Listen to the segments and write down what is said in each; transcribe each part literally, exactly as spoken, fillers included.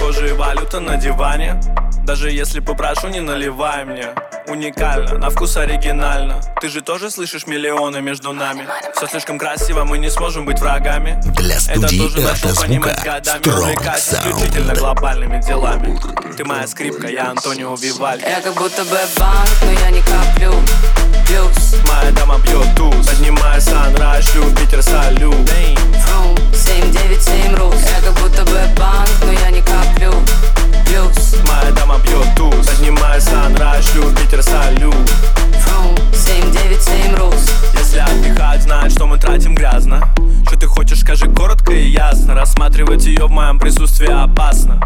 похожие валюты на диване. Даже если попрошу, не наливай мне. Уникально, на вкус оригинально. Ты же тоже слышишь миллионы между нами. Все слишком красиво, мы не сможем быть врагами. Для студии Это тоже начал понимать годами. Увлекаюсь исключительно глобальными делами. Ты моя скрипка, я Антонио Вивальди. Я как будто бы банк, но я не коплю плюс. Моя дама бьет туз. Поднимаю санрайз, шлю в Питер салют. Фрум, семь девять семь рус. Я как будто бы банк, но я не коплю плюс. Моя дама бьет туз. Поднимаю санрайз, шлю в Питер салют. Фрум, семь девять семь рус. Если отдыхать, знает, что мы тратим грязно. Что ты хочешь, скажи коротко и ясно. Рассматривать ее в моем присутствии опасно.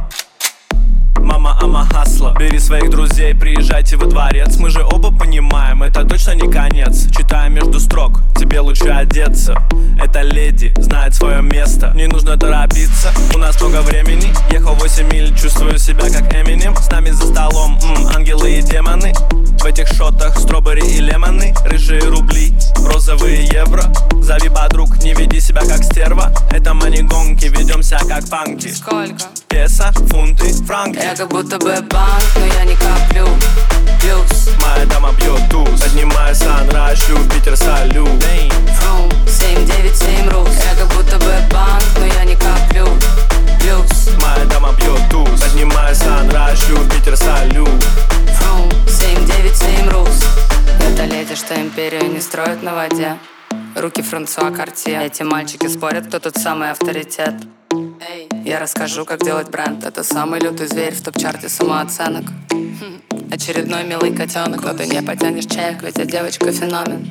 Мама, ама хасла. Бери своих друзей, приезжайте во дворец. Мы же оба понимаем, это точно не конец. Читая между строк, тебе лучше одеться. Эта леди знает свое место. Не нужно торопиться, у нас много времени. Ехал восемь миль, чувствую себя как Эминем. С нами за столом, м, ангелы и демоны. В этих шотах стробери и лемоны. Рыжие рубли, розовые евро. Зови подруг, не веди себя как стерва. Это мани-гонки, ведемся как панки. Сколько? Песо, фунты, франки. Я как будто бы банк, но я не коплю плюс. Моя дама бьет туз. Поднимаю санрайз, шлю в Питер салют. Фрум, семь девять семь рус. Я как будто бы банк, но я не коплю плюс. Моя дама бьет туз. Поднимаю санрайз, шлю в Питер салют. Фрум, семь девять семь рус. Это леди, что империю не строят на воде. Руки Франсуа Картье. Эти мальчики спорят, кто тут самый авторитет. Я расскажу, как делать бренд. Это самый лютый зверь в топ-чарте самооценок. Очередной милый котенок, но ты не потянешь чек, ведь я девочка феномен.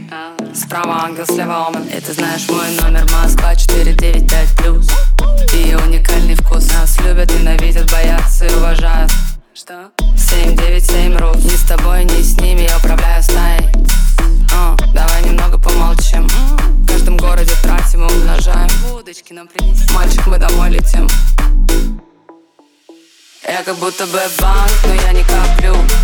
Справа ангел, слева омен. И ты знаешь мой номер, Москва четыре девять пять плюс. И уникальный вкус. Нас любят, ненавидят, боятся и уважают. Что? семь девять семь рус. Ни с тобой, ни с ними я управляю стаей. uh, Давай немного помолчим. В каждом городе тратим и умножаем. Водочки нам принеси. Мальчик, мы домой летим. Я как будто бы банк, но я не коплю